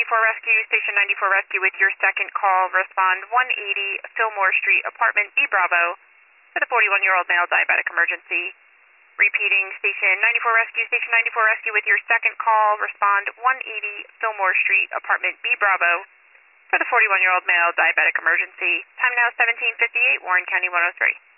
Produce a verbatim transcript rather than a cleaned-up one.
ninety-four Rescue, Station ninety-four Rescue with your second call. Respond one eighty Fillmore Street, Apartment B Bravo for the forty-one-year-old male diabetic emergency. Repeating, Station ninety-four Rescue, Station ninety-four Rescue with your second call. Respond one eighty Fillmore Street, Apartment B Bravo for the forty-one-year-old male diabetic emergency. Time now seventeen fifty-eight, Warren County one oh three.